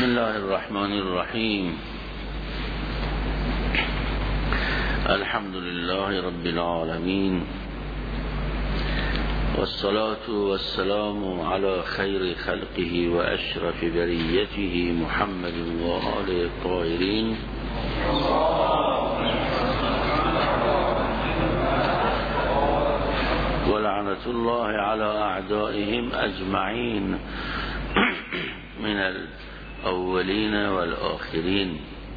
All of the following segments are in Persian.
بسم الله الرحمن الرحیم. الحمد لله رب العالمین والصلاة والسلام على خیر خلقه و اشرف بریته محمد و آله الطاهرین ولعنة الله على اعدائهم اجمعین من الاولین والآخرین.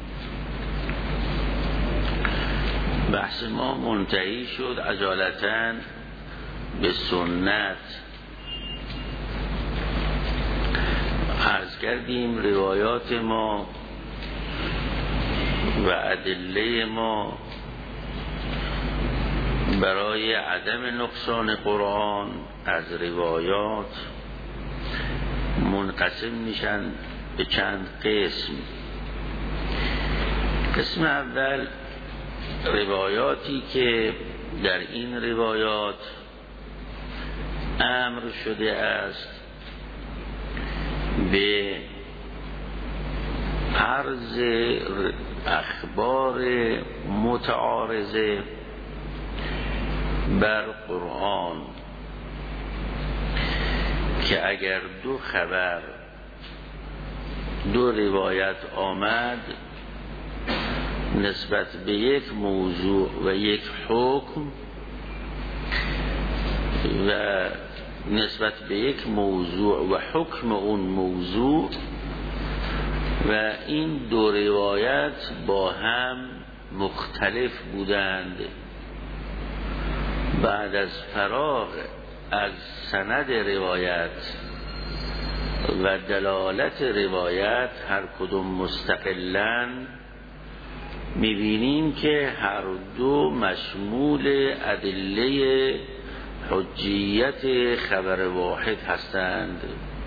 بحث ما منتهی شد عجالتاً به سنت. عرض کردیم روایات ما و ادله ما برای عدم نقصان قرآن از روایات منقسم میشن به چند قسم. قسم اول روایاتی که در این روایات امر شده است به عرض اخبار متعارضه بر قرآن، که اگر دو خبر دو روایت آمد نسبت به یک موضوع و یک حکم و نسبت به یک موضوع و حکم اون موضوع و این دو روایت با هم مختلف بودند، بعد از فراغ از سند روایت و دلالت روایت هر کدوم مستقلاً میبینیم که هر دو مشمول ادله حجیت خبر واحد هستند،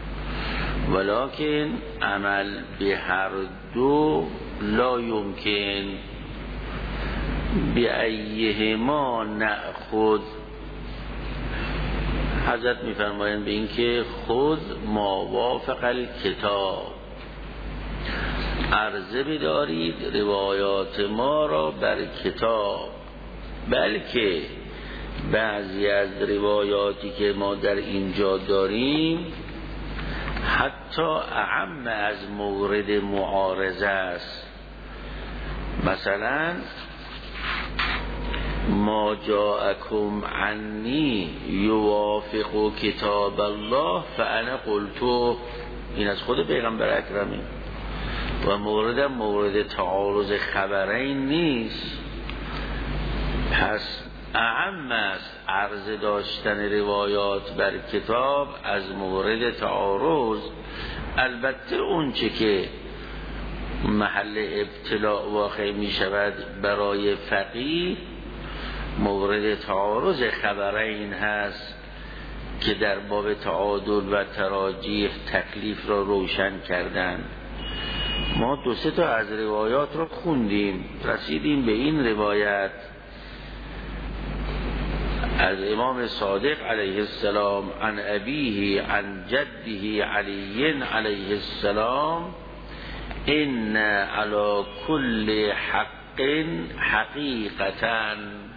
ولکن عمل به هر دو لا یمکن. بأیهما نأخذ، حضرت میفرمایند به این که خود ما وافق الکتاب، عرضه بدارید روایات ما را بر کتاب، بلکه بعضی از روایاتی که ما در اینجا داریم حتی اعم از مورد معارضه است. مثلا ما جاءکم عنی یوافق کتاب الله فانا قلتو، این از خود پیغمبر اکرمی و مورد تعارض خبرین نیست. پس اعم است عرض داشتن روایات بر کتاب از مورد تعارض. البته اون چه که محل ابتلاء واقع می شود برای فقیه مورد تعارض خبرین هست که در باب تعادل و تراجیح تکلیف را روشن کردن. ما دو سه تا از روایات رو خوندیم، رسیدیم به این روایت از امام صادق علیه السلام عن ابیه عن جده علی علیه السلام ان علی کل حق حقیقتا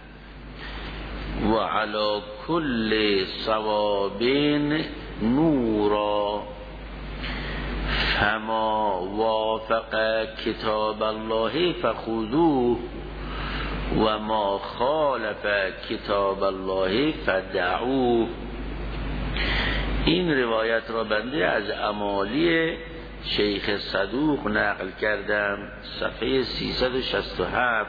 و علی کل صواب نورا فما وافق کتاب الله فخذوه و ما خالف کتاب الله فدعوه. این روایت را بنده از امالی شیخ صدوق نقل کردم، صفحه 367.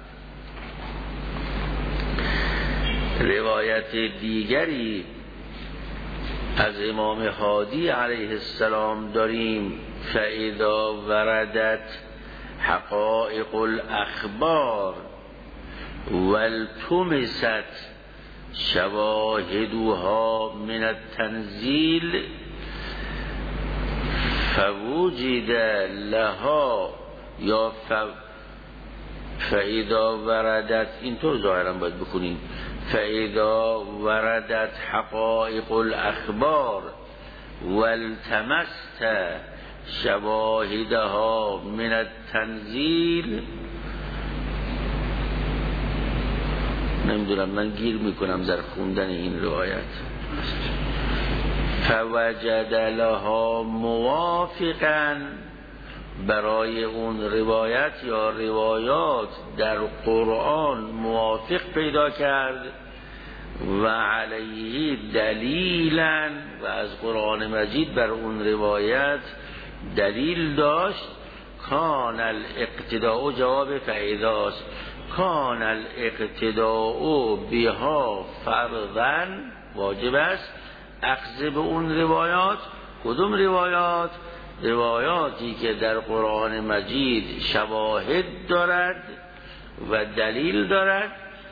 روایت دیگری از امام هادی علیه السلام داریم فاذا وردت حقائق الاخبار والتمست شواهدها من التنزیل فوجد لها یا فاذا وردت، اینطور ظاهرا باید بکنیم، فاذا وردت حقائق الاخبار والتمست شواهدها من التنزیل. نمیدونم، من گیر میکنم در خوندن این روایت. فوجد لها موافقا، برای اون روایت یا روایات در قرآن موافق پیدا کرد، و علیه دلیلا، و از قرآن مجید بر اون روایت دلیل داشت. کان الاقتداء، جواب فعیداست، کان الاقتداء بها فرضاً، واجب است اخذ به اون روایات. کدوم روایات؟ روایاتی که در قرآن مجید شواهد دارد و دلیل دارد.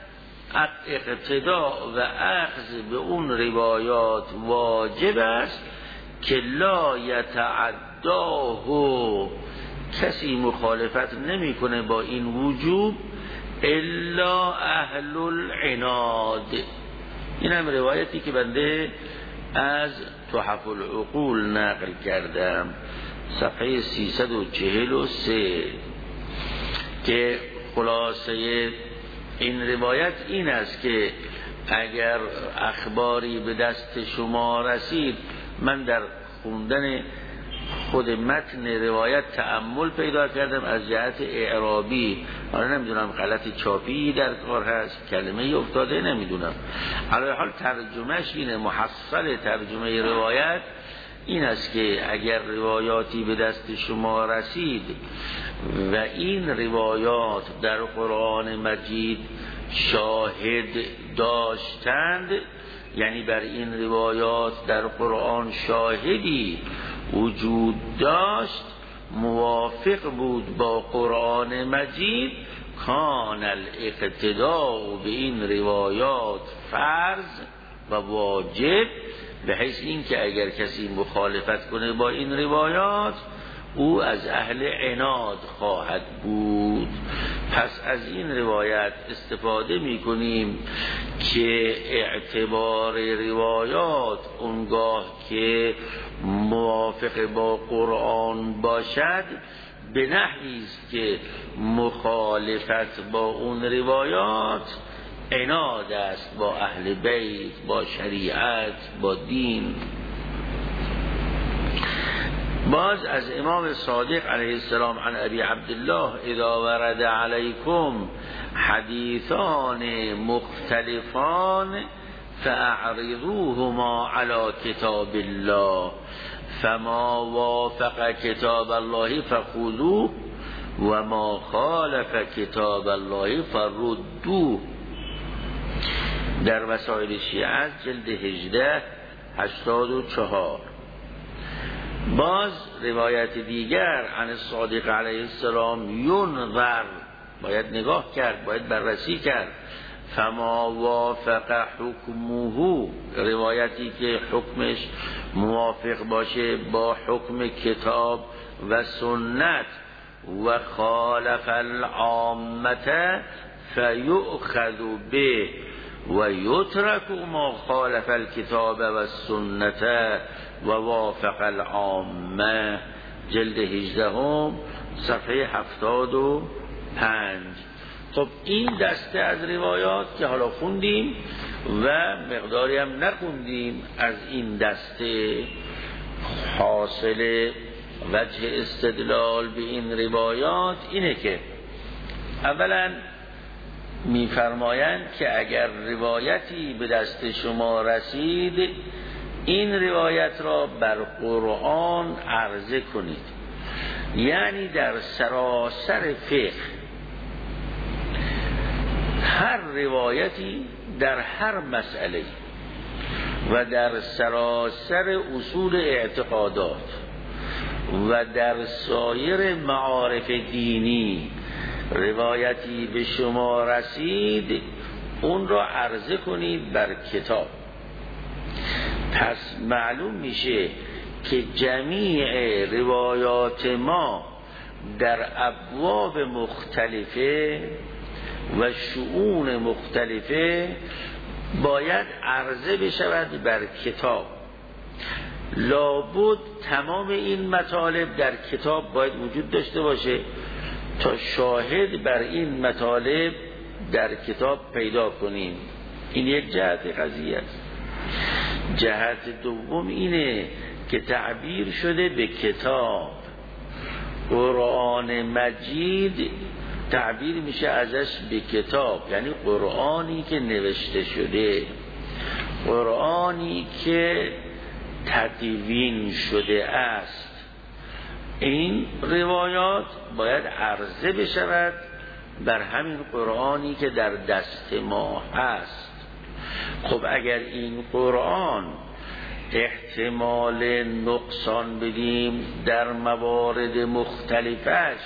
اقتداء و اخذ به اون روایات واجب است که لا یتعداه، کسی مخالفت نمیکنه با این وجوب الا اهل العناد. این هم روایتی که بنده از تحف العقول نقل کردم، صفحه 343، که خلاصه این روایت این است که اگر اخباری به دست شما رسید، من در خوندن خود متن روایت تأمل پیدا کردم از جهت اعرابی، آره نمیدونم غلط چاپی در کار هست، کلمه افتاده نمیدونم، علی حال ترجمهش اینه، محصل ترجمه روایت این است که اگر روایاتی به دست شما رسید و این روایات در قرآن مجید شاهد داشتند، یعنی بر این روایات در قرآن شاهدی وجود داشت موافق بود با قرآن مجید، کان الاقتداء به این روایات فرض و واجب، به حیث این که اگر کسی مخالفت کنه با این روایات او از اهل عناد خواهد بود. پس از این روایت استفاده می کنیم که اعتبار روایات اونگاه که موافق با قرآن باشد به نحوی است که مخالفت با اون روایات عناد است با اهل بیت، با شریعت، با دین. باز از امام صادق علیه السلام عن ابی عبدالله اذا ورد علیکم حدیثان مختلفان فاعرضوهما علی کتاب الله فما وافق کتاب الله فخذوه و ما خالف کتاب الله فردوه. در وسائل شیعه جلد 18 84. باز روایت دیگر عن الصادق علیه السلام ینظر، باید نگاه کرد، باید بررسی کرد، فما وافق حکمه، روایتی که حکمش موافق باشه با حکم کتاب و سنت، و خالف العامه فیؤخذ به و یترک ما خالف الکتاب و السنت و وافق العامه، جلد 18 صفحه 75. خب این دسته از روایات که حالا خوندیم و مقداری هم نخوندیم از این دسته، حاصل وجه استدلال به این روایات اینه که اولا می‌فرمایند که اگر روایتی به دست شما رسید این روایت را بر قرآن عرضه کنید، یعنی در سراسر فقه هر روایتی در هر مسئله و در سراسر اصول اعتقادات و در سایر معارف دینی روایتی به شما رسید اون را عرضه کنید بر کتاب. پس معلوم میشه که جمیع روایات ما در ابواب مختلفه و شؤون مختلفه باید عرضه بشود بر کتاب. لابد تمام این مطالب در کتاب باید وجود داشته باشه تا شاهد بر این مطالب در کتاب پیدا کنیم. این یک جهت قضیه است. جهت دوم اینه که تعبیر شده به کتاب. قرآن مجید تعبیر میشه ازش به کتاب، یعنی قرآنی که نوشته شده، قرآنی که تدوین شده است. این روایات باید عرضه بشود بر همین قرآنی که در دست ما هست. خب اگر این قرآن احتمال نقصان بدیم در موارد مختلفش،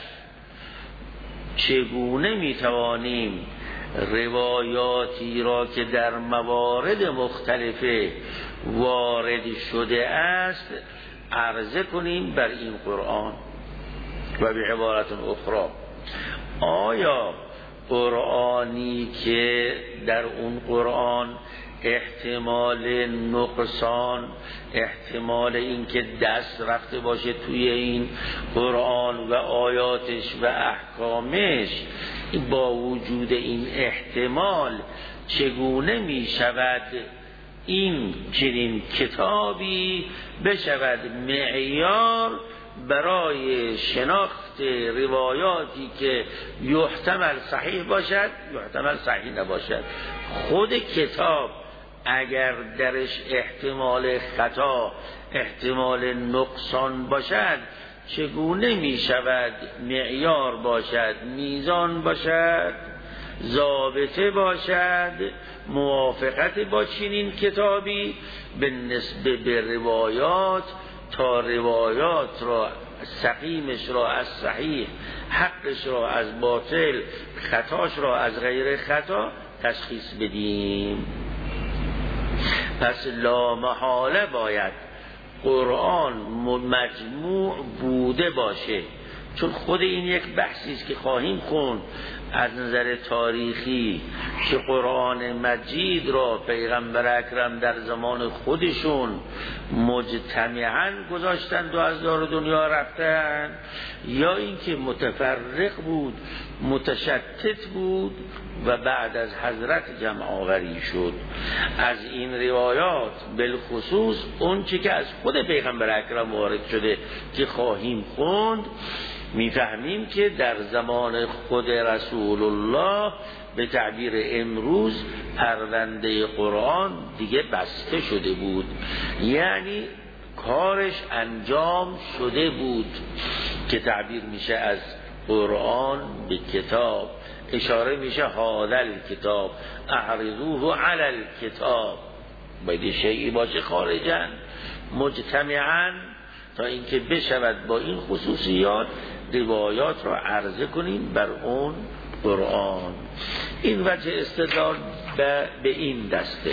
چگونه میتوانیم روایاتی را که در موارد مختلفه وارد شده است عرضه کنیم بر این قرآن؟ و به عبارت اخرى، آیا قرآنی که در اون قرآن احتمال نقصان، احتمال اینکه دست رفته باشه توی این قرآن و آیاتش و احکامش، با وجود این احتمال چگونه می شود این چنین کتابی بشود معیار برای شناخت روایاتی که یحتمل صحیح باشد یحتمل صحیح نباشد؟ خود کتاب اگر درش احتمال خطا، احتمال نقصان باشد، چگونه می شود معیار باشد، میزان باشد، ضابطه باشد، موافقت با چنین کتابی به نسبه به روایات، تا روایات را، سقیمش را از صحیح، حقش را از باطل، خطاش را از غیر خطا تشخیص بدیم؟ پس لا محاله باید قرآن مجموع بوده باشه، چون خود این یک بحثی است که خواهیم خوند از نظر تاریخی که قرآن مجید را پیغمبر اکرم در زمان خودشون مجتمعاً گذاشتند و از دار دنیا رفتن، یا اینکه متفرق بود، متشتت بود و بعد از حضرت جمع آوری شد. از این روایات بالخصوص اون چی که از خود پیغمبر اکرم وارد شده که خواهیم خوند، میفهمیم که در زمان خود رسول الله به تعبیر امروز پرونده قرآن دیگه بسته شده بود، یعنی کارش انجام شده بود که تعبیر میشه از قرآن به کتاب. اشاره میشه هذا الکتاب اعرضوه علی الکتاب، باید شیئی باشه خارجاً مجتمعاً تا اینکه بشود با این خصوصیات روایات را عرضه کنیم بر اون قرآن. این وجه استدلال به این دسته.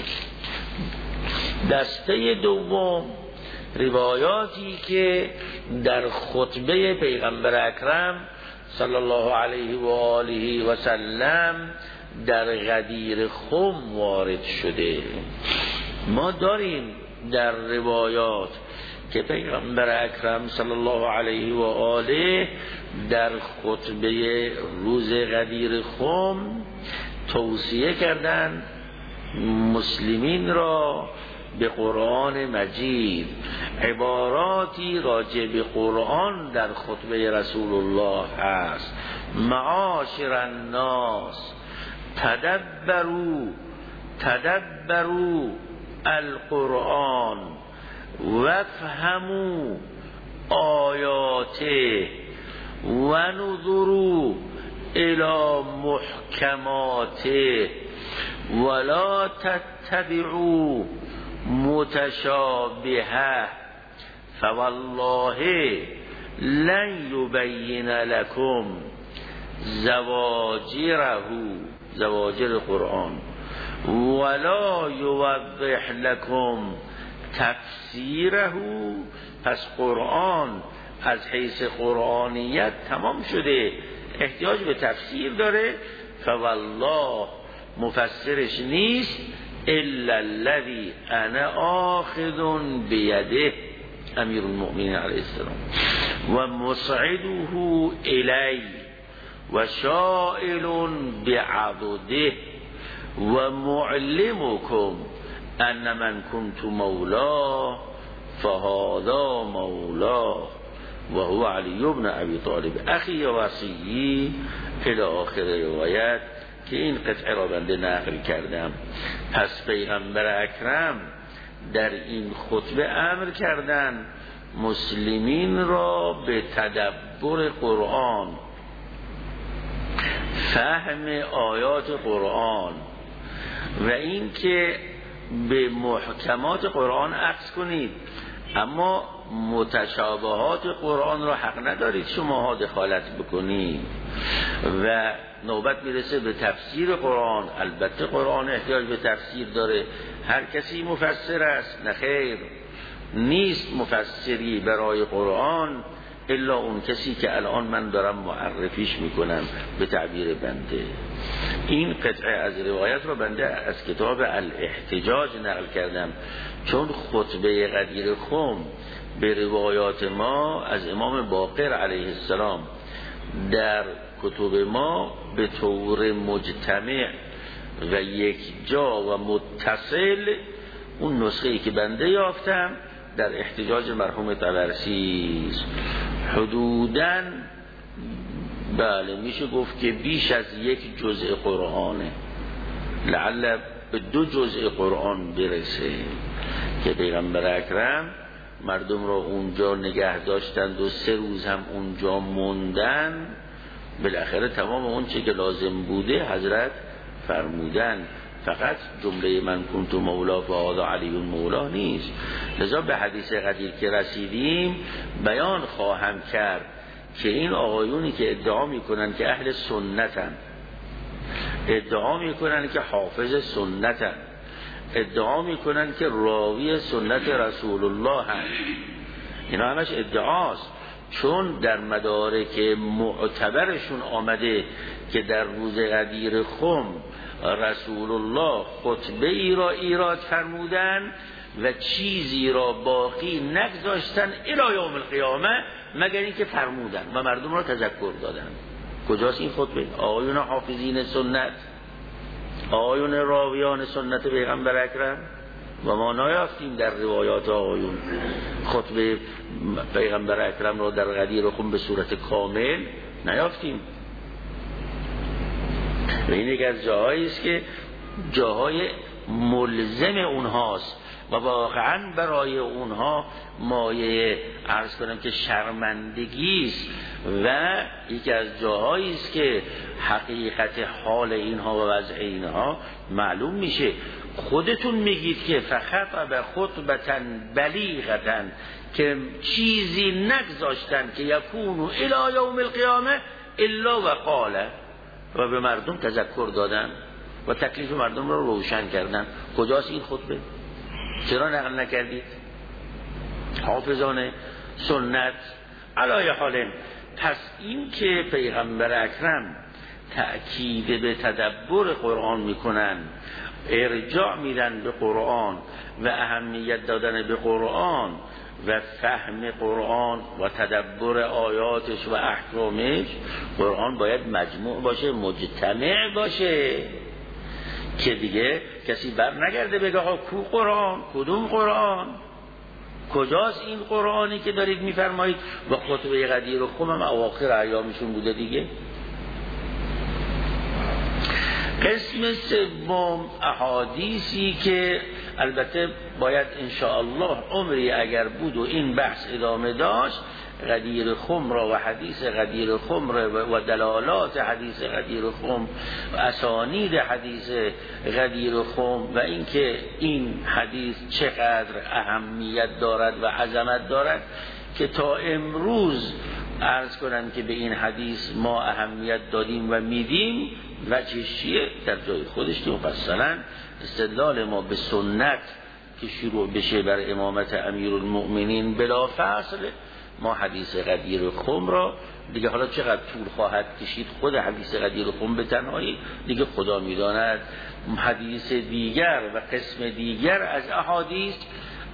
دسته دوم، روایاتی که در خطبه پیغمبر اکرم صلی الله علیه و آله و سلم در غدیر خم وارد شده. ما داریم در روایات که پیغمبر اکرم صلی الله علیه و آله در خطبه روز غدیر خم توصیه کردند مسلمین را به قرآن مجید. عباراتی راجع به قرآن در خطبه رسول الله هست: معاشر الناس تدبروا القرآن وافهموا آیاته ونظروا الى محکماته ولا تتبعوا متشابهه فوالله لن يبين لكم زواجر قرآن ولا يوضح لكم تفسیره. پس قرآن از حیث قرآنیت تمام شده، احتیاج به تفسیر داره. فوالله مفسرش نیست الا الذی انا آخذ بیده، امیر المؤمنین علیه السلام و مسعده الی و شائل بعضده و معلمکم ان من کنت مولاه فهذا مولاه و هو علی بن ابی طالب اخی وصیی الی آخر روایت که این قطعه را بنده نقل کردم. پس پیغمبر اکرم در این خطبه امر کردن مسلمین را به تدبر قرآن، فهم آیات قرآن و این که به محکمات قرآن عکس کنید، اما متشابهات قرآن را حق ندارید شماها دخالت بکنید. و نوبت میرسه به تفسیر قرآن. البته قرآن احتیاج به تفسیر داره، هر کسی مفسر است؟ نخیر، نیست مفسری برای قرآن الا اون کسی که الان من دارم معرفیش میکنم به تعبیر بنده. این قطعه از روایت رو بنده از کتاب الاحتجاج نقل کردم، چون خطبه غدیر خم به روایات ما از امام باقر علیه السلام در کتب ما به طور مجتمع و یک جا و متصل، اون نسخه‌ای که بنده یافتم در احتجاج مرحوم طبرسی حدوداً بله میشه گفت که بیش از یک جزء قرآنه، لعل به 2 جزء قرآن برسه که پیغمبر اکرم مردم را اونجا نگه داشتند و 3 روز هم اونجا موندن. بالاخره تمام اون چه که لازم بوده حضرت فرمودن، فقط جمله من کنت مولا فهذا علی مولا نیست. لذا به حدیث غدیر که رسیدیم بیان خواهم کرد که این آقایونی که ادعا میکنن که اهل سنتن، ادعا میکنن که حافظ سنتن، ادعا میکنن که راوی سنت رسول الله هست، اینا همش ادعاست، چون در مدارک معتبرشون آمده که در روز غدیر خم رسول الله خطبه ای را ایراد فرمودن و چیزی را باقی نگذاشتن الی یوم القیامه مگر این که فرمودن و مردم را تذکر دادن. کجاست این خطبه؟ آقایون حافظین سنت، آقایون راویان سنت پیغمبر اکرم، و ما نیافتیم در روایات آقایون خطبه پیغمبر اکرم را در غدیر خم به صورت کامل نیافتیم. و این یک از جاهایی است که جاهای ملزم اونهاست و واقعا برای اونها مایه عرض کنم که شرمندگی است و یکی از جاهایی است که حقیقت حال اینها و وضع اینها معلوم میشه. خودتون میگید که فخطب خطبتا بلیغتا، که چیزی نگذاشتن که یکونو الی یوم القیامه الا و قاله، و به مردم تذکر دادن و تکلیف مردم را روشن کردن. کجاست این خطبه؟ چرا نقل نکردید؟ حافظان سنت علای حال. پس این که پیغمبر اکرم تأکید به تدبر قرآن میکنن، ارجاع میدن به قرآن و اهمیت دادن به قرآن و فهم قرآن و تدبر آیاتش و احکامش، قرآن باید مجموع باشه، مجتمع باشه، که دیگه کسی بر نگرده بگه ها کو قرآن، کدوم قرآن، کجاست این قرآنی که دارید میفرمایید و خطبه غدیر و خم هم اواخر ایامشون بوده دیگه. قسم سوم احادیثی که البته باید انشاءالله عمری اگر بود و این بحث ادامه داشت، غدیر خم را و حدیث غدیر خم را و دلالات حدیث غدیر خم و اسانید حدیث غدیر خم و اینکه این حدیث چقدر اهمیت دارد و عظمت دارد که تا امروز عرض کنم که به این حدیث ما اهمیت دادیم و میدیم، وجهش چیه؟ در جای خودش که مفصلا استدلال ما به سنت که شروع بشه بر امامت امیرالمؤمنین بلا فصل، ما حدیث غدیر خم را دیگه حالا چقدر طول خواهد کشید خود حدیث غدیر خم به تنهایی دیگه خدا میداند، حدیث دیگر و قسم دیگر از احادیث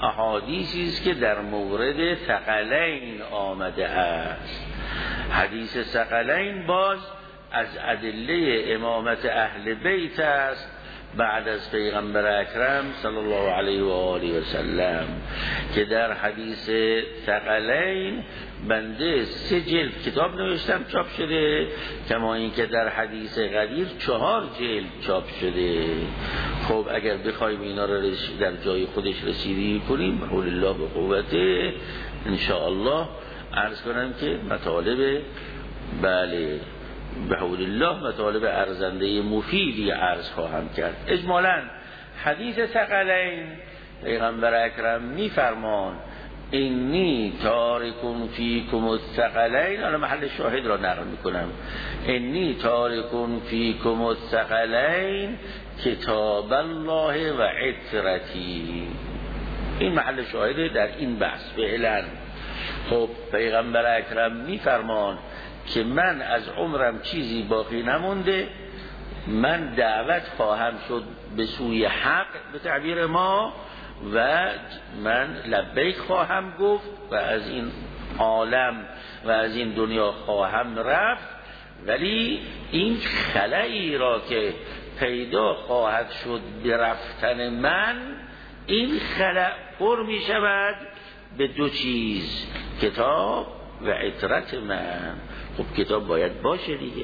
احادیثی است که در مورد ثقلین آمده است. حدیث ثقلین باز از ادله امامت اهل بیت است بعد از پیغمبر اکرم صلی الله علیه و آله و سلم، که در حدیث ثقلین بنده 3 جلد کتاب نوشتم چاپ شده، کما این که در حدیث غدیر 4 جلد چاپ شده. خب اگر بخوایم اینا رو در جای خودش رسیدگی کنیم بحول الله به قوته انشاءالله، عرض کنم که مطالب بله بحول الله مطالب ارزنده مفیدی عرض خواهم کرد. اجمالاً حدیث ثقلین پیغمبر اکرم میفرمان انی تارکون فیکم الثقلین، حالا محل شاهد را نقل میکنم، انی تارکون فیکم الثقلین کتاب الله و عترتی. این محل شاهد در این بحث فعلا. خب پیغمبر اکرم میفرمان که من از عمرم چیزی باقی نمونده، من دعوت خواهم شد به سوی حق به تعبیر ما و من لبیک خواهم گفت و از این عالم و از این دنیا خواهم رفت، ولی این خلایی را که پیدا خواهد شد به رفتن من، این خلا پر می شود به 2 چیز، کتاب و عترت من. خب کتاب باید باشه دیگه،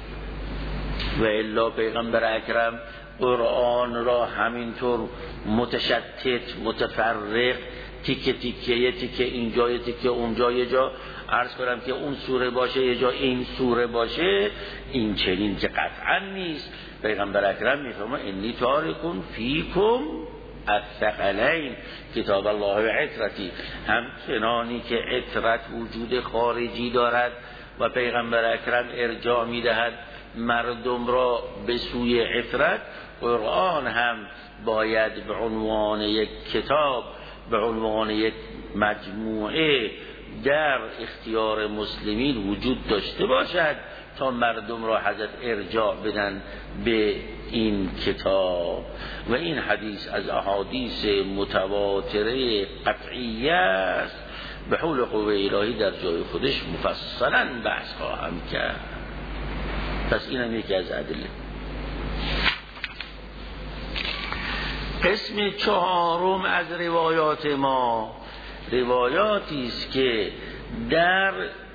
و الا پیغمبر اکرم قرآن را همینطور متشتت متفرق تیکه تیکه، یه تیکه اینجا یه تیکه اونجا، یه جا عرض کنم که اون سوره باشه یه جا این سوره باشه، این چنین که قطعا نیست. پیغمبر اکرم میفرماید انی تارکون فیکم الثقلین کتاب الله و عترتی، همچنانی که عترت وجود خارجی دارد و پیغمبر اکرم ارجاع میدهد مردم را به سوی عترت، قرآن هم باید به عنوان یک کتاب، به عنوان یک مجموعه در اختیار مسلمین وجود داشته باشد تا مردم را حضرت ارجاع بدن به این کتاب. و این حدیث از احادیث متواتره قطعیه است، به حول قوه الهی در جای خودش مفصلا بحث خواهم کرد. پس اینم یکی از ادله. قسم 4 از روایات ما روایاتی است که در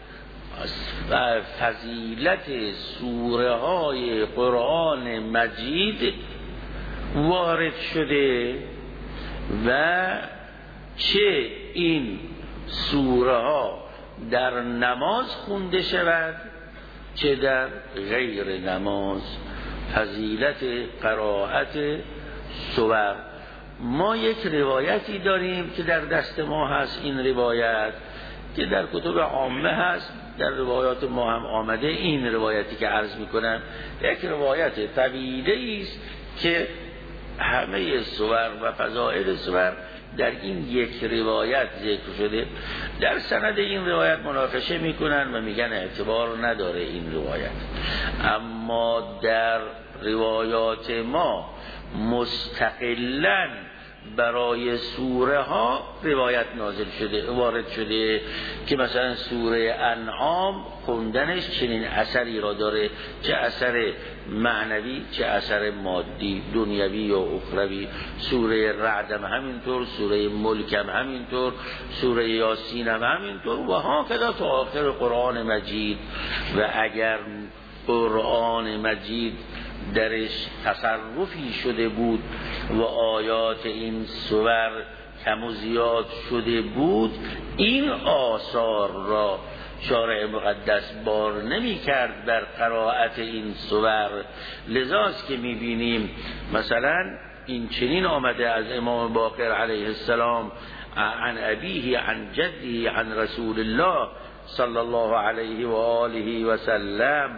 فضیلت سوره های قرآن مجید وارد شده و چه این سوره ها در نماز خونده شود چه در غیر نماز. فضیلت قرائت سور. ما یک روایتی داریم که در دست ما هست، این روایت که در کتب عامه هست، در روایات ما هم آمده. این روایتی که عرض میکنم یک روایت طویله است که همه سور و فضائل سور در این یک روایت ذکر شده. در سند این روایت مناقشه میکنن و میگن اعتبار نداره این روایت، اما در روایات ما مستقلاً برای سوره ها روایت نازل شده، وارد شده که مثلا سوره انعام خوندنش چنین اثری را داره، چه اثر معنوی چه اثر مادی دنیوی یا اخروی. سوره رعد هم همینطور، سوره ملک هم همینطور، سوره یاسین هم همینطور و ها کدا تا آخر قرآن مجید. و اگر قرآن مجید درش تصرفی شده بود و آیات این سور کم و زیاد شده بود، این آثار را شارع مقدس بار نمی کرد در قرائت این سور. لذاست که می بینیم مثلا این چنین آمده از امام باقر علیه السلام عن ابیه عن جده عن رسول الله صلی الله علیه و آله و سلم،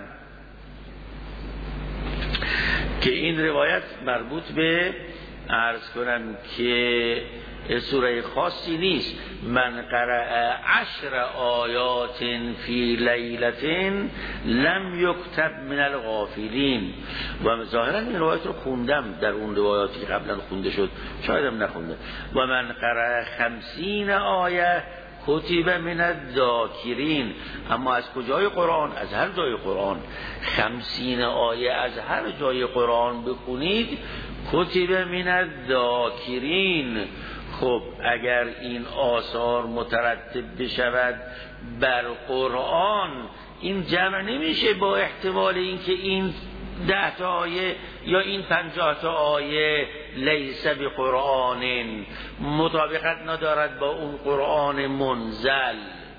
که این روایت مربوط به عرض کنم که سوره خاصی نیست. من قرأ 10 آیات فی لیلة لم یکتب من الغافلین. و ظاهرا این روایت رو خوندم در اون روایاتی که قبلا خونده شد، شایدم نخونده. و من قرأ 50 آیه کتب من الذاکرین. اما از کجای قرآن؟ از هر جای قرآن. 50 آیه از هر جای قرآن بخونید کتب من الذاکرین. خب اگر این آثار مترتب بشود بر قرآن، این جمع نمیشه با احتمال اینکه این 10 تا آیه یا این 50 تا آیه لیس بقرآن مطابقت ندارد با اون قرآن منزل.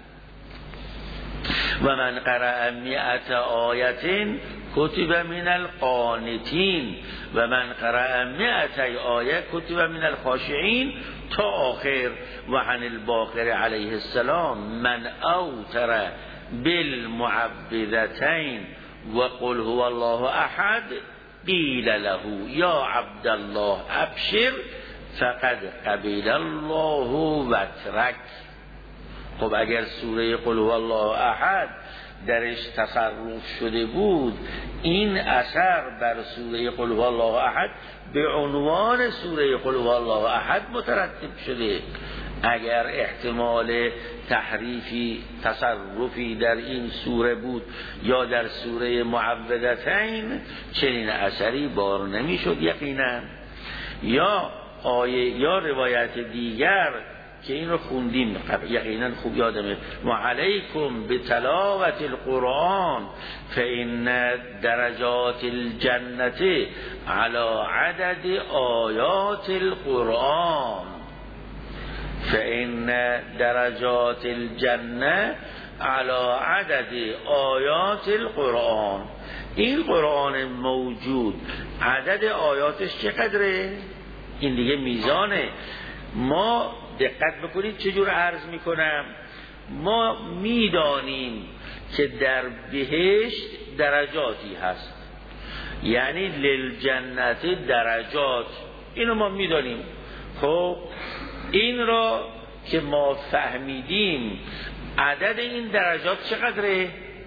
و من قرأ 100 آیه کتب من القانتین و من قرأ 100 آیه کتب من الخاشعین تا آخر. و عن الباقر علیه السلام من اوتر بالمعوذتین و قل هو الله احد قیل له یا عبدالله ابشر فقد قبل الله وترک. خب اگر سوره قل هو الله احد درش تصرف شده بود، این اثر بر سوره قل هو الله احد به عنوان سوره قل هو الله احد مترتب شده. اگر احتمال تحریفی تصرفی در این سوره بود یا در سوره معوذتین، چنین اثری بار نمیشد یقینا. یا آیه یا روایت دیگر که این رو خوندیم یقینا خوب یادمه، و علیکم بتلاوت القرآن فإن درجات الجنة على عدد آیات القرآن. فإن درجات الجنة على عدد آیات القرآن. این قرآن موجود عدد آیاتش چقدره؟ این دیگه میزانه. ما دقت بکنید چجور عرض میکنم. ما میدانیم که در بهشت درجاتی هست، یعنی للجنت درجات، اینو ما میدانیم. خب این را که ما فهمیدیم عدد این درجات چقدره؟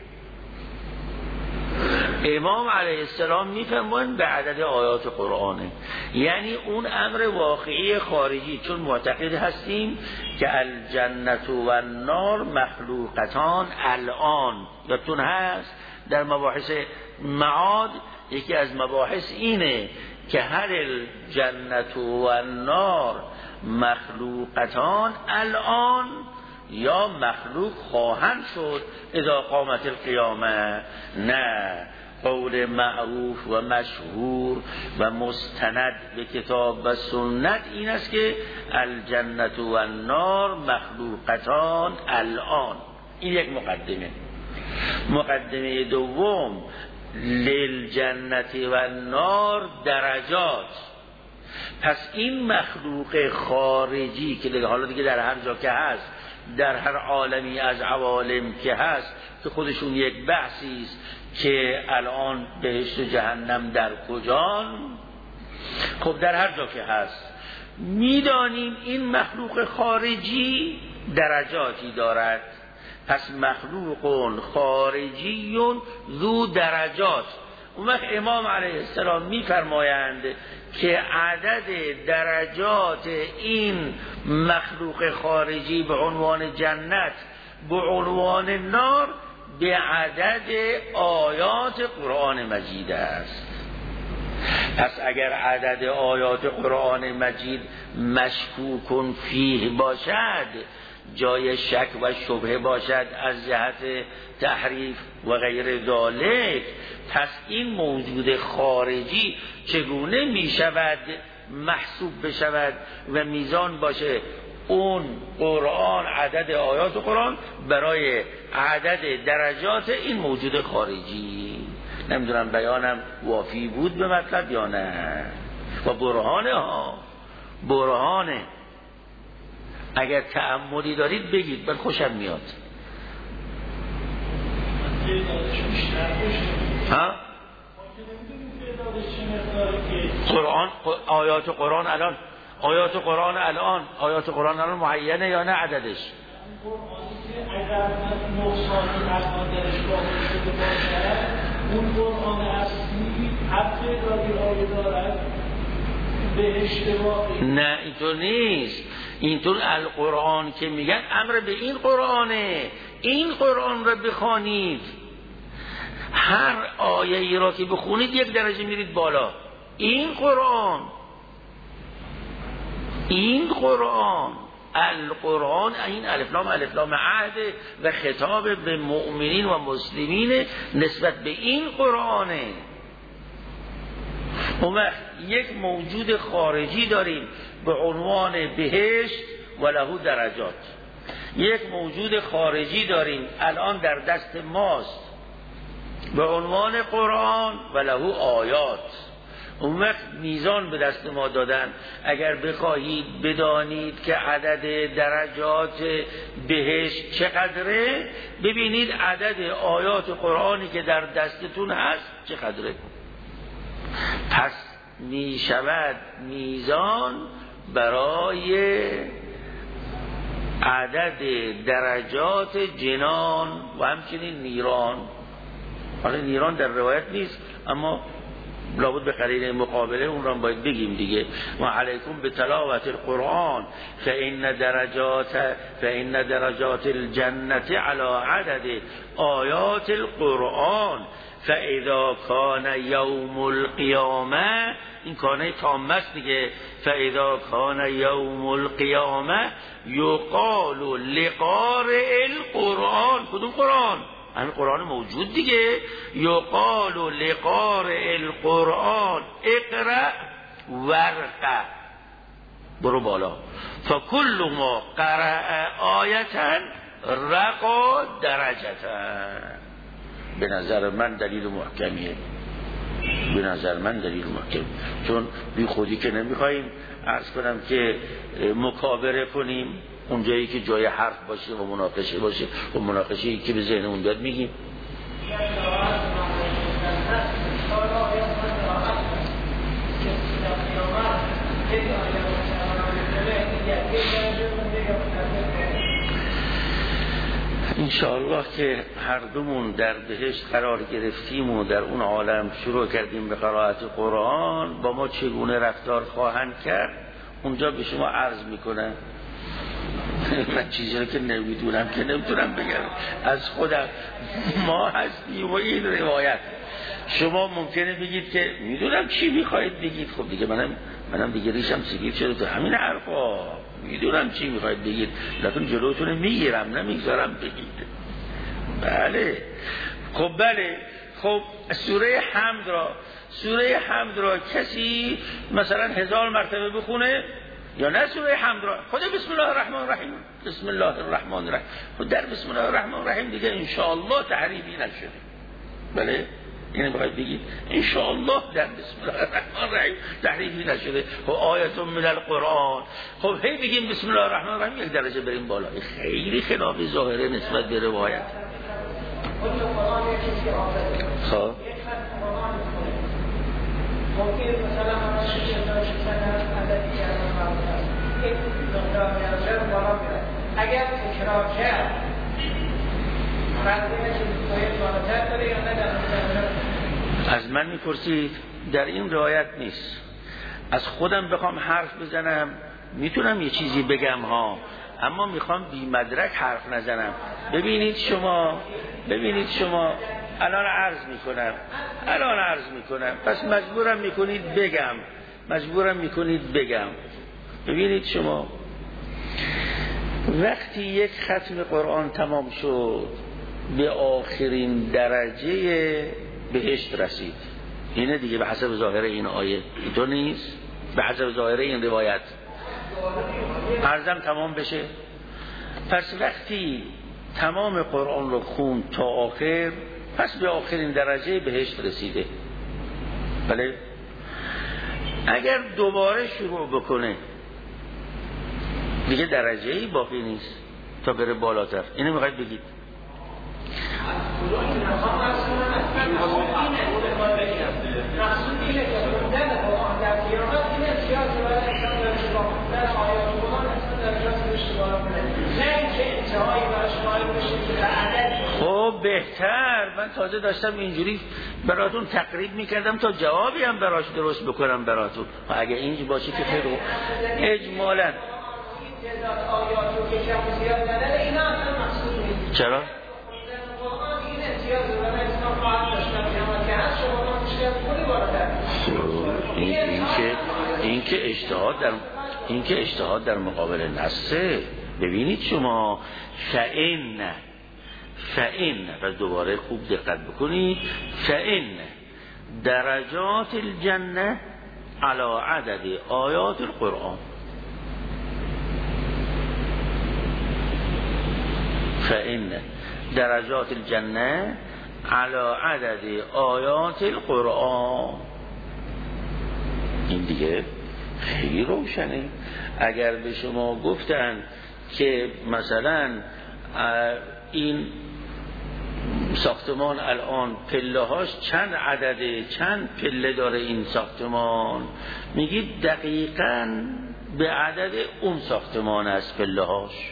امام علیه السلام میفرمایند به عدد آیات قرآنه، یعنی اون امر واقعی خارجی. چون معتقد هستیم که الجنت و النار مخلوقتان الان. یادتون هست در مباحث معاد یکی از مباحث اینه که هر الجنت و النار مخلوقتان الان یا مخلوق خواهند شد اذا قامت القیامه. نه، قول معروف و مشهور و مستند به کتاب و سنت این است که الجنت و النار مخلوقتان الان. این یک مقدمه. مقدمه دوم، للجنت و النار درجات. پس این مخلوق خارجی که حالا دیگه در هر جا که هست، در هر عالمی از عوالم که هست، که خودشون یک بحثی است که الان بهشت و جهنم در کجان. خب در هر جا که هست میدانیم این مخلوق خارجی درجاتی دارد. پس مخلوق خارجی ذو درجات. اون وقت امام علیه السلام میفرمایند که عدد درجات این مخلوق خارجی به عنوان جنت، به عنوان نار، به عدد آیات قرآن مجید است. پس اگر عدد آیات قرآن مجید مشکوک فیه باشد، جای شک و شبهه باشد از جهت تحریف و غیر ذالک، پس این موجود خارجی چگونه می شود محسوب بشود و میزان باشه اون قرآن، عدد آیات قرآن برای عدد درجات این موجود خارجی؟ نمیدونم بیانم وافی بود به مطلب یا نه. و برهانه اگر تأملی دارید بگید، من خوشم میاد. قرآن، آیات قرآن الان آیات قرآن الان معینه یا نه عددش؟ اگر نقصانی درش واقع شده باشد اون قرآن اصلی هر تعدادی آیه دارد بهشت واقعی. نه اینطور نیست. اینطور القرآن که میگن امر به این قرآنه، این قرآن را بخوانید، هر آیه ای را که بخونید یک درجه میرید بالا. این قرآن القرآن این الف لام عهد و خطاب به مؤمنین و مسلمین نسبت به این قرآنه. اون یک موجود خارجی داریم به عنوان بهشت و له درجات. یک موجود خارجی داریم الان در دست ماست به عنوان قرآن و له آیات. اون وقت میزان به دست ما دادن. اگر بخواهید بدانید که عدد درجات بهشت چقدره، ببینید عدد آیات قرآنی که در دستتون هست چقدره. پس می شود میزان برای عدد درجات جنان و همچنین نیران. حالا نیران در روایت نیست اما لابد به قرینه مقابله اون را باید بگیم دیگه. و علیکم به تلاوت القرآن فإن درجات الجنة على عدد آیات القرآن فاذا کان یوم القیامه، این کانه تامه است دیگه، فاذا کان یوم القیامه یقال لقارئ القرآن. کدوم قرآن؟ همین قرآن موجود دیگه. یقال لقارئ القرآن اقرأ ورقه، برو بالا. فکل ما قرأ آیتا رقا درجتا. به نظر من دلیل محکمیه، به نظر من دلیل محکم، چون بی خودی که نمیخواییم عرض کنم که مکابره کنیم اونجایی که جای حرف باشه و مناقشه باشه و مناقشه‌ای که به ذهنمون بیاد میگیم. انشاءالله که هر دومون در بهشت قرار گرفتیم و در اون عالم شروع کردیم به قرائت قرآن، با ما چگونه رفتار خواهند کرد اونجا به شما عرض میکنم. من چیزی رو که نمیدونم که نمیتونم بگم، از خودم ما هستیم و این روایت. شما ممکنه بگید که میدونم چی میخواید بگید. خب دیگه منم دیگه ریشم سفید شده تو همین حرفا. میدونم چی میخواید بگید لیکن جلوتون میگیرم، نمیگذارم بگید. بله خب بله. خب سوره حمد را کسی مثلا 1000 مرتبه بخونه یا نه؟ سوره حمد را خود بسم الله الرحمن الرحیم، بسم الله الرحمن الرحیم، خود در بسم الله الرحمن الرحیم دیگه انشاءالله تحریفی نشده. بله اینه باید بگید انشاءالله در بسم الله الرحمن الرحیم تحریفی نشده. خب آیت من القرآن، خب هی بگیم بسم الله الرحمن الرحیم یک درجه بریم بالا. خیلی خلاف ظاهره نسبت به روایت. خب ممکن مثلا من اگر تکرار کرد از من میپرسید، در این روایت نیست. از خودم بخوام حرف بزنم میتونم یه چیزی بگم ها، اما میخوام بی مدرک حرف نزنم. ببینید شما الان عرض میکنم پس مجبورم میکنید بگم. ببینید شما وقتی یک ختم قرآن تمام شد به آخرین درجه بهشت رسید. اینه دیگه به حسب ظاهر این آیه، اینطور نیست؟ به حسب ظاهر این روایت عرضم تمام بشه. پس وقتی تمام قرآن رو خون تا آخر، پس به آخرین درجه بهشت رسیده. بله اگر دوباره شروع بکنه دیگه درجه‌ای باقی نیست تا بره بالاتر. اینو میخواید بگید؟ خوندن آیات قرآن اصلا درجات اشتباه کنه، نه اینکه انتهایی براش قائل بشه که عدد. خب بهتر، من تازه داشتم اینجوری براتون تقریب میکردم تا جوابی هم براش درست بکنم براتون. اگه اینج باشه که خیلی اجمالاً تعداد آیات رو که کم و زیاد نداره، اینا اصلا مقصود نیست. چرا؟ قرآن این امتیاز رو برای اسلام خواهد داشتن که هست شما ما مشکل کنی بالاتر. این که اجتهاد در مقابل نصه. ببینید شما فإن و دوباره خوب دقت بکنید، فإن درجات الجنه علی عدد آیات القرآن. فإن درجات الجنه علی عدد آیات القرآن. این دیگه خیلی روشنه. اگر به شما گفتن که مثلا این ساختمان الان پله هاش چند عدده، چند پله داره این ساختمان، میگید دقیقاً به عدد اون ساختمان است پله هاش.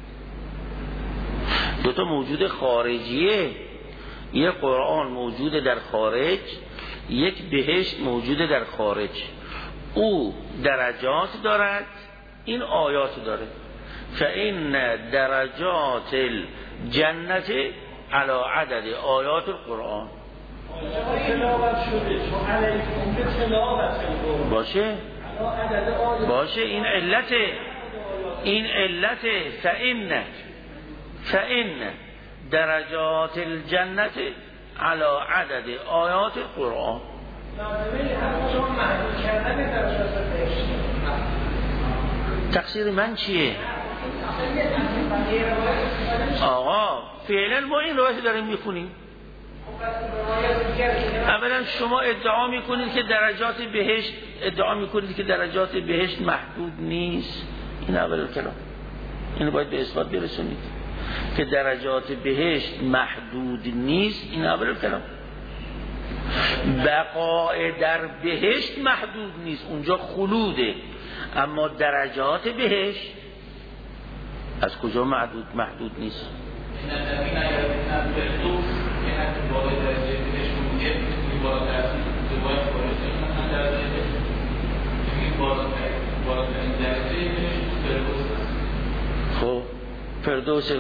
دوتا موجود خارجیه، یک قرآن موجود در خارج، یک بهشت موجود در خارج. او درجات دارد، این آیات داره. فإن درجات الجنت علی عدد آیات القرآن. باشه این علت فإن درجات الجنت علی عدد آیات القرآن. تقصیر من چیه؟ آقا فعلا ما این روایت داریم میخونیم. اولا شما ادعا میکنید که درجات بهشت محدود نیست. این اول کلام، اینو باید به اثبات برسونید که درجات بهشت محدود نیست. این اول کلام. بقای در بهشت محدود نیست، اونجا خلوده، اما درجات بهشت از کجا محدود نیست؟ خب فردوس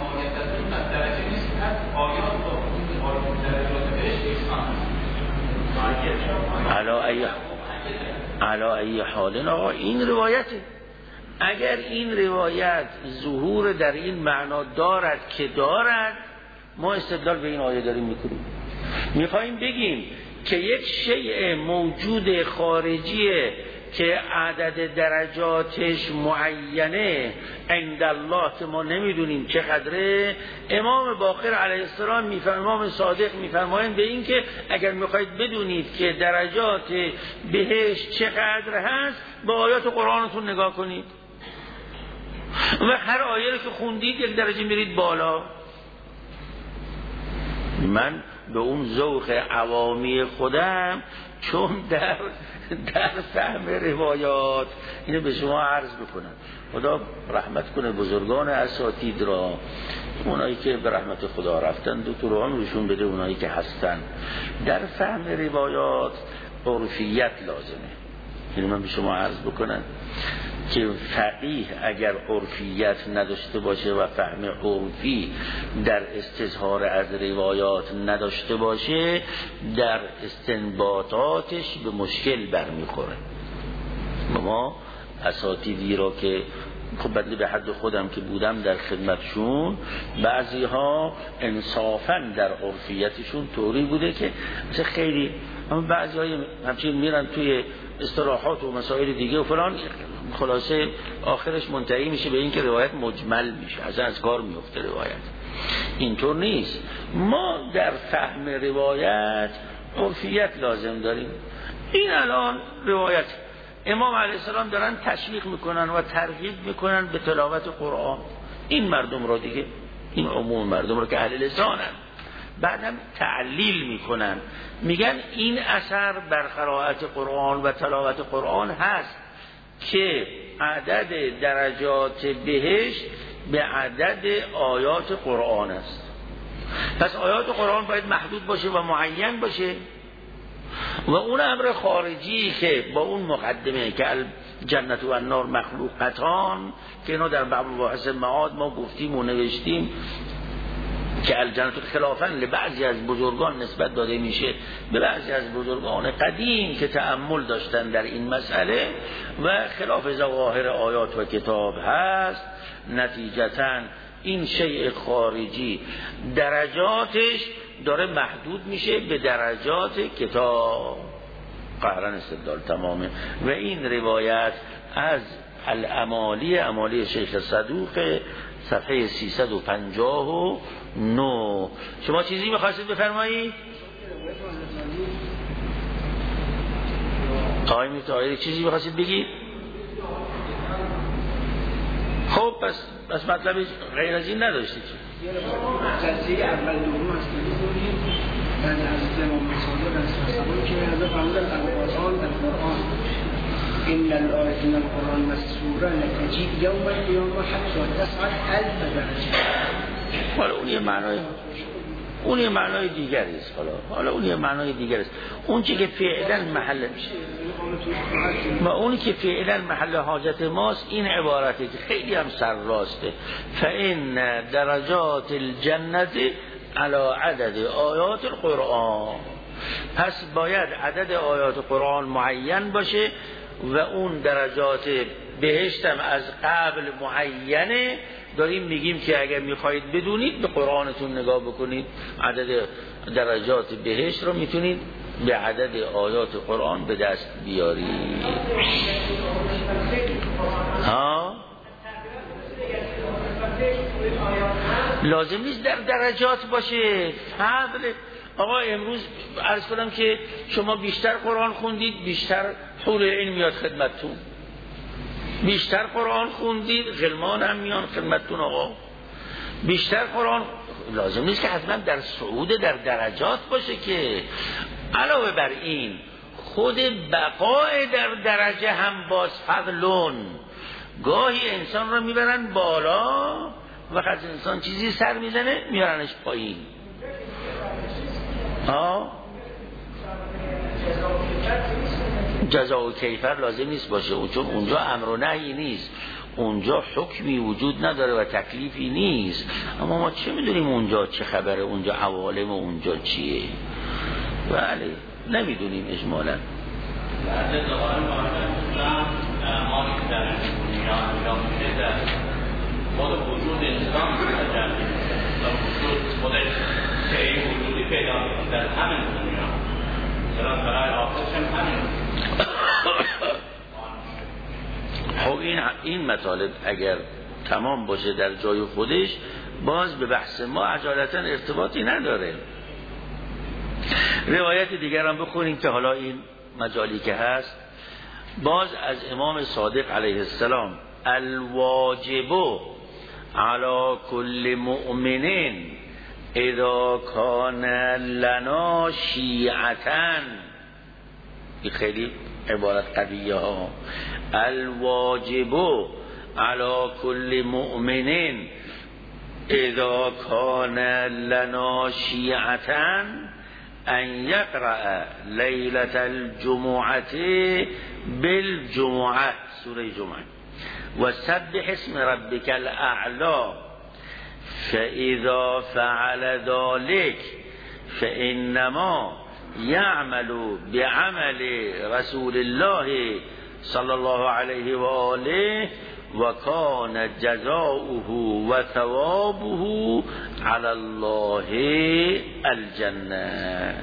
علی ای حال. آقا این روایته. اگر این روایت ظهور در این معنا دارد که دارد، ما استدلال به این آیه داریم میکنیم. میخواییم بگیم که یک شیء موجود خارجیه که عدد درجاتش معینه عند الله که ما نمیدونیم چقدره. امام باقر علیه السلام امام صادق میفرمایند به این که اگر میخواید بدونید که درجات بهشت چقدر هست، با آیات قرآنتون نگاه کنید و هر آیه رو که خوندید یک درجه میرید بالا. من به اون ذوق عوامی خودم، چون در فهم روایات اینو به شما عرض بکنم، خدا رحمت کنه بزرگان اساتید را، اونایی که به رحمت خدا رفتن دکتران روشون بده، اونایی که هستن، در فهم روایات عرفیت لازمه. اینو من به شما عرض بکنم که فقیه اگر عرفیت نداشته باشه و فهم عرفی در استظهار از روایات نداشته باشه، در استنباطاتش به مشکل برمیخوره. ما اساتیدی را که خب بدلی به حد خودم که بودم در خدمتشون، بعضی ها انصافا در عرفیتشون طوری بوده که مثل خیلی، اما بعضی های همچنین میرن توی اصطلاحات و مسائل دیگه و فلان، خلاصه آخرش منتهی میشه به این که روایت مجمل میشه، از کار میفته روایت. اینطور نیست. ما در فهم روایت عرفیت لازم داریم. این الان روایت امام علیه السلام دارن تشویق میکنن و ترغیب میکنن به تلاوت قرآن. این مردم را دیگه، این عموم مردم را که اهل لسانن، بعدم تعلیل میکنن، میگن این اثر بر قرائت قرآن و تلاوت قرآن هست. که عدد درجات بهشت به عدد آیات قرآن است. پس آیات قرآن باید محدود باشه و معین باشه و اون امر خارجی که با اون مقدمه که الجنت و النار مخلوقتان که اینا در باب مباحث معاد ما گفتیم و نوشتیم که الجنت خلافاً لبعضی از بزرگان نسبت داده میشه به بعضی از بزرگان قدیم که تأمل داشتن در این مسئله و خلاف ظواهر آیات و کتاب هست. نتیجتاً این شیء خارجی درجاتش داره محدود میشه به درجات کتاب. قهرن استدلال تمامه. و این روایت از امالی شیخ صدوق صفحه 359. شما چیزی میخواستید بفرمایید؟ آقای چیزی میخواستید بگید؟ خب پس مطلب غیر از این نداشتید. جلسه اول دوم هست بعد از امام صادق است که از فرمودن القرآن ان الآیات من القرآن مسطورة لتجیء یوم القیامة حتی تصعد 1000 درجه. حالا اون یه معنای دیگری است. حالا اون یه معنای دیگری است. اون چیزی که فعلا محل و اونی که فعلا محل حاجت ماست این عبارته که خیلی هم سر راسته. فإن درجات الجنت علی عدد آیات القرآن. پس باید عدد آیات قرآن معین باشه و اون درجات بهشت هم از قبل معینه. داریم میگیم که اگر میخواهید بدونید به قرآنتون نگاه بکنید، عدد درجات بهشت رو میتونید به عدد آیات قرآن به دست بیارید. لازم نیست در درجات باشه. فضل آقا امروز عرض کنم که شما بیشتر قرآن خوندید بیشتر حور العین میاد خدمتتون، بیشتر قرآن خوندید غلمان هم میان خدمتتون. آقا بیشتر قرآن لازم نیست که حتما در صعود در درجات باشه که. علاوه بر این خود بقای در درجه هم باز فضلون. گاهی انسان رو میبرن بالا وقت انسان چیزی سر میزنه میبرنش پایین. جزا و کیفر لازم نیست باشه چون اونجا امر و نهی نیست، اونجا حکمی وجود نداره و تکلیفی نیست. اما ما چه میدونیم اونجا چه خبره، اونجا عوالم اونجا چیه؟ بله نمیدونیم اجمالا. خود وجود انسان خودش که این وجودی پیدا در همین دنیا چرا برای آخرش هم همین. خب این مطالب اگر تمام باشه در جای خودش باز به بحث ما عجالتا ارتباطی نداره. روایت دیگر هم بخونیم که حالا این مجالی که هست باز از امام صادق علیه السلام: الواجب على كل مؤمن اذا كان لنا شیعة. این خیلی عبارت قویه ها. الواجب على كل مؤمن اذا كان لنا شیعة ان یقرأ لیلة الجمعة بالجمعة، سوره جمعه، و سبح اسم ربک الاعلی، فاذا فعل ذلك فانما يعمل بعمل رسول الله صلی الله علیه و آله و کان جزاؤه و ثوابه علی الله الجنه.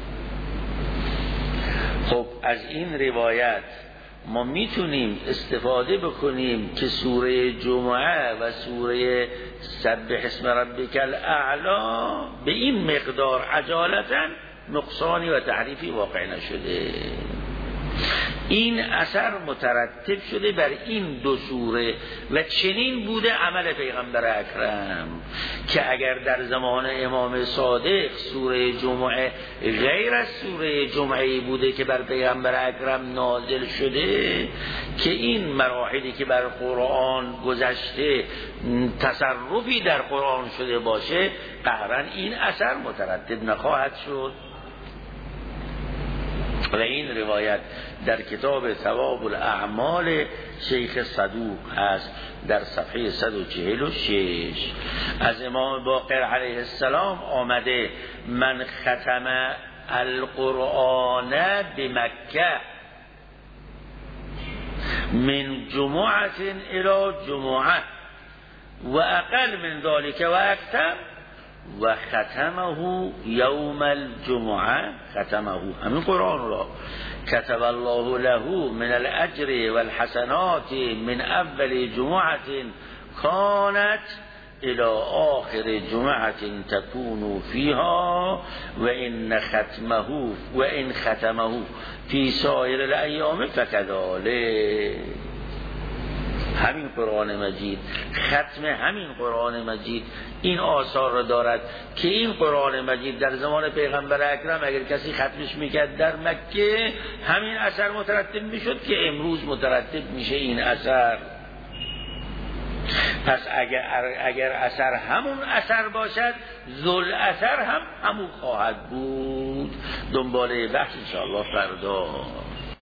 خب از این روایت ما میتونیم استفاده بکنیم که سوره جمعه و سوره سبح اسم ربک الاعلی به این مقدار عجالتا نقصانی و تحریفی واقع نشده. این اثر مترتب شده بر این دو سوره و چنین بوده عمل پیغمبر اکرم که اگر در زمان امام صادق سوره جمعه غیر از سوره جمعه بوده که بر پیغمبر اکرم نازل شده که این مراحلی که بر قرآن گذشته تصرفی در قرآن شده باشه قطعاً این اثر مترتب نخواهد شد. و این روایت در کتاب ثواب الاعمال شیخ صدوق هست در صفحه 146 از امام باقر علیه السلام آمده من ختم القرآن بمکه من جمعه الى جمعه و اقل من ذلك و اکثر و ختمه یوم الجمعه ختمه همین قرآن را كتب الله له من الاجر والحسنات من اول جمعه كانت الى آخر جمعه تكون فيها وان ختمه في سائر الایام فكذلك. همین قرآن مجید ختم همین قرآن مجید این آثار را دارد که این قرآن مجید در زمان پیغمبر اکرم اگر کسی ختمش میکرد در مکه همین اثر مترتب میشد که امروز مترتب میشه این اثر. پس اگر اثر همون اثر باشد ذل اثر هم همون خواهد بود. دنباله بحث انشاءالله فردا.